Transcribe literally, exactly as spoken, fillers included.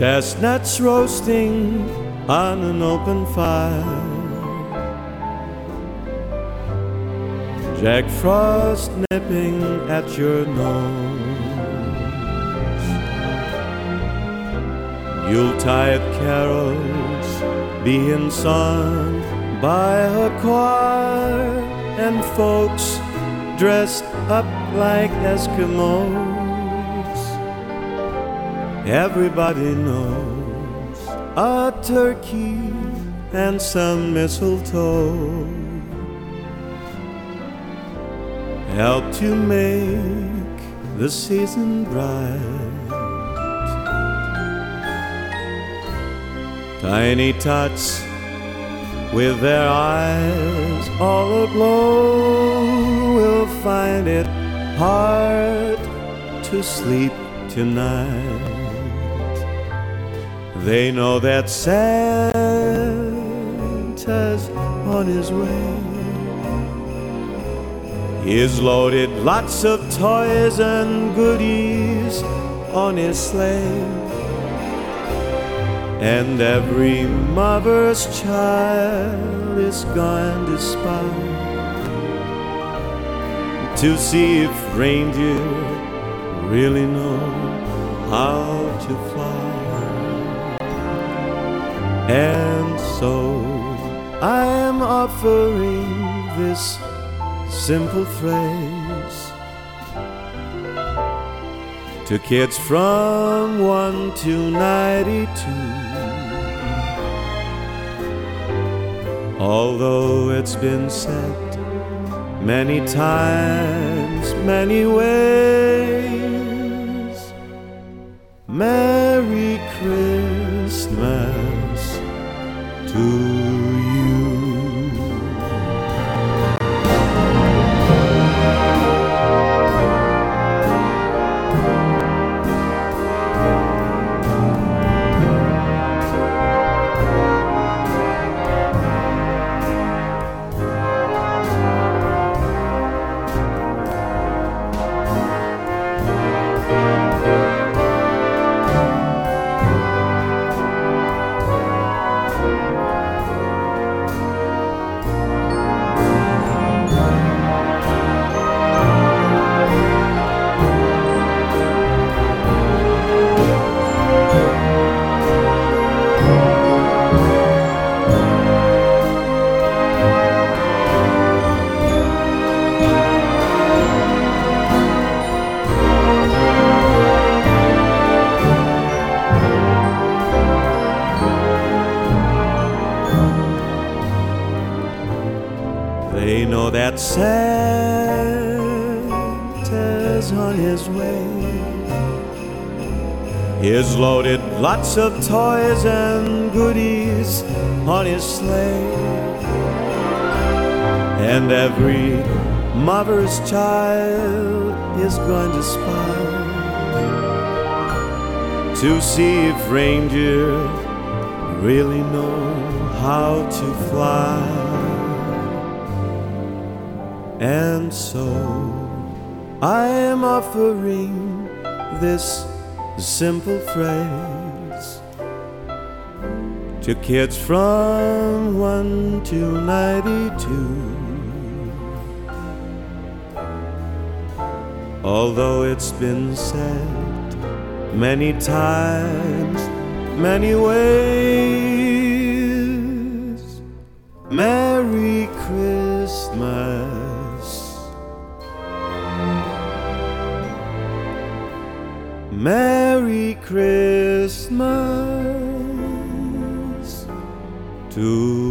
chestnuts roasting on an open fire, Jack Frost nipping at your nose, Yuletide carols being sung by a choir, and folks dressed up like Eskimos. Everybody knows a turkey and some mistletoe help to make the season bright. Tiny tots with their eyes all aglow will find it hard to sleep tonight. They know that Santa's on his way. He's loaded lots of toys and goodies on his sleigh, and every mother's child is going to spy to see if reindeer really know how to fly. And so I am offering this simple phrase to kids from one to ninety-two. Although it's been said many times, many ways, Merry Christmas to you. They know that Santa's on his way. He's loaded lots of toys and goodies on his sleigh, and every mother's child is going to spy to see if reindeer really know how to fly. And so I am offering this simple phrase to kids from one to ninety-two. Although it's been said many times, many ways, Merry Christmas. Merry Christmas to